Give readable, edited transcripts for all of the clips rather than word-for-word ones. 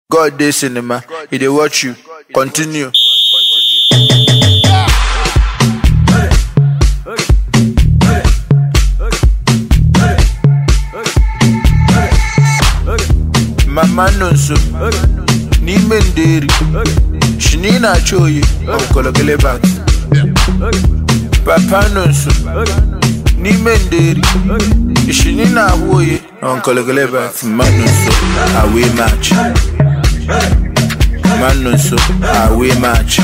God dey cinema, he dey watch you. Continue. Mama nonso, ni menderi. Shini na choye, onkologele bat. Papa nonso, ni menderi. Shini na woye, onkologele bat. Manonso, away match. Manonso, away match.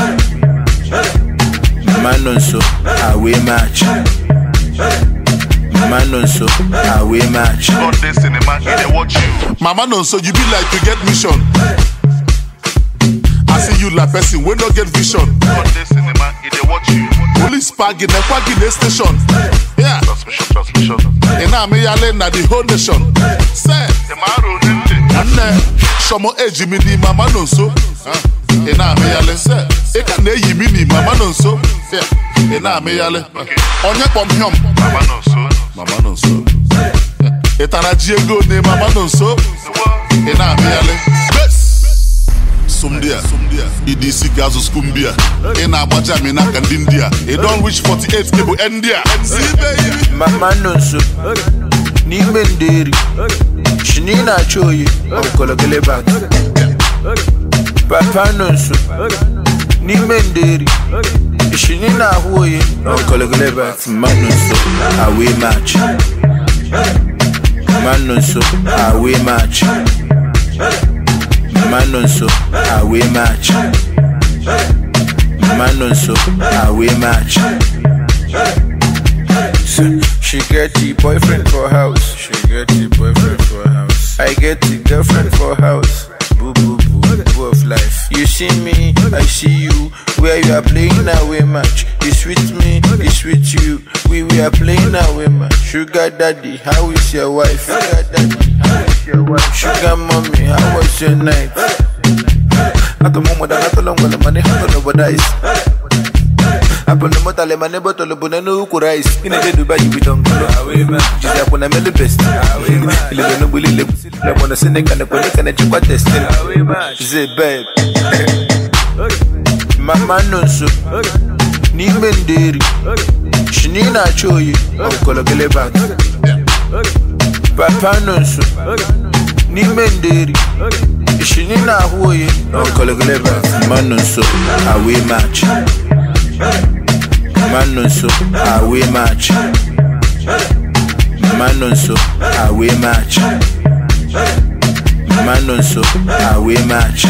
Manonso, away match. Manonso, away match. God dey cinema, he dey watch you. Mama Nonso, you be like you get mission. I see you like person when no get vision. God dey cinema, he dey watch you. Police park in the station. Yeah. Transmission. Ina me yale na the whole nation. Say, Tomorrow, nente. Anne, shomo eji mi ni Mama Nonso. Ina me yale say, eka ne yi mi ni Mama Nonso. Yeah. Ina me yale. Onye pom hyom. Mama Nonso. Mama Nonso. Etana Diego ne Mama Nonso. Ina me yale. Sumdia, EDC gazo skumbia. Ina abaja mi na kandindia. It don't reach 48 cable India. See baby. Mama nonso, ni menderi. Shini na choye, onkologele bat. Papa nonso, ni menderi. Shini na woye, onkologele bat. Manonso, away match. Manonso, away match. Manonso, away match. Manonso, away match. She get the boyfriend for house. She get the boyfriend for house. I get the girlfriend for house. Boo boo boo, boo of life. You see me, I see you. Where you are playing away match. It's with me, it's with you. We are playing away match. Sugar daddy, how is your wife? Sugar daddy, how is your wife? Sugar mommy, how was your night? At the moment I got along with the money, how to dice. Upon the motor, my neighbor told the Bunano rice. In a day, Dubai, we don't go away, man. Just upon a melody best. Away, man. You don't believe it. I want to send a kind of connect and a chip test. Away, man. Say, babe. Mama nonso, ni menderi. Shini na choye, onkologele bat. Papa nonso, ni menderi. Shini na woye, onkologele bat. Manonso, away match. Manonso, away match. Manonso, away match. Manonso, away match.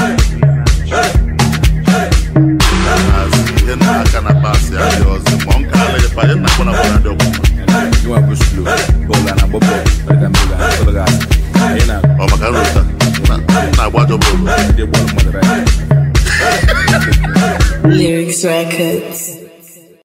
you know I can't pass ya. Monk ale pa na kona kona do. You want to slow. Bola na bobo. Para cambiar todo gas. Ena. O makarota. Na bodo bobo. De bola moderada. Lyrics Records.